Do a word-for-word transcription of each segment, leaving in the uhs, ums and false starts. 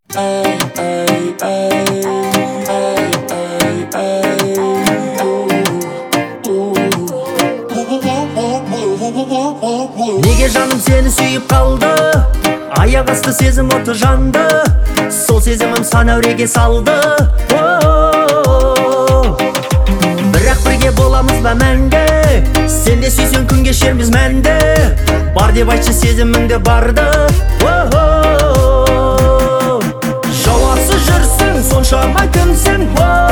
Неге жаным сені сүйіп қалды, аяқ асты сезім оты жанды, сол сезімім сан әуреге салды. Бірақ бірге боламыз ба мәңгі, сен де сүйсең күн кешерміз мәнді, бар деп айтшы сезіміңде барды. Жауапсыз жүрсің, соншама кімсің,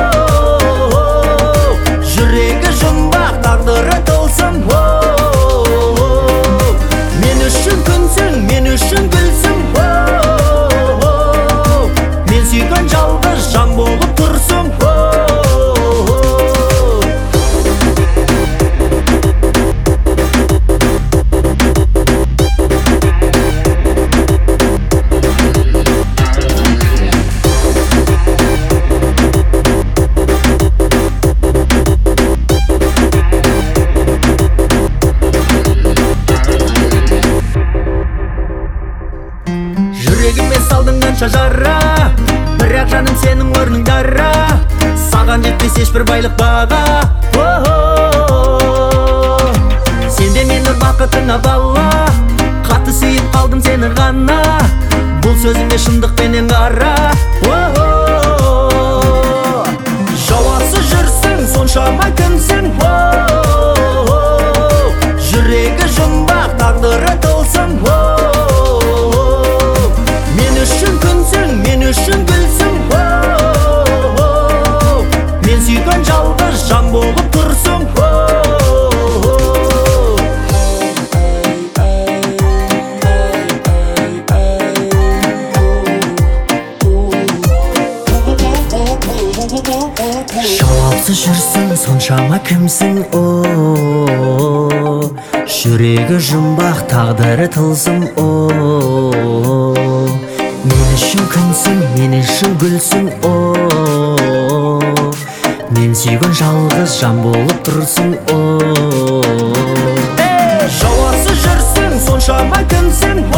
жүрегі жұмбақ, тағдыры тылсым. Мен үшін күнсің, мен үшін гүлсің, мен сүйген жалғыз жан болып тұрсың. Жүрегіме салдың қанша жара, бірақ жаным сенің орның дара, саған жетпес ешбір байлық баға. Сен де мені бақытыңа бала, қатты сүйіп қалдым сені ғана, бұл сөзіңе шындықпенен қара. Жауапсыз жүрсің, соншама кімсің, жүрегі жұмбақ, тағдыры тылсым. Мен үшін күнсің, мен үшін гүлсің, мен сүйген жалғыз жан болып тұрсың. Жауапсыз жүрсің, соншама кімсің, жүрегі жұмбақ, тағдыры тылсым. Мен үшін күнсің, мен үшін гүлсің, мен сүйген жалғыз жан болып тұрсың. Жауапсыз жүрсің, соншама кімсің,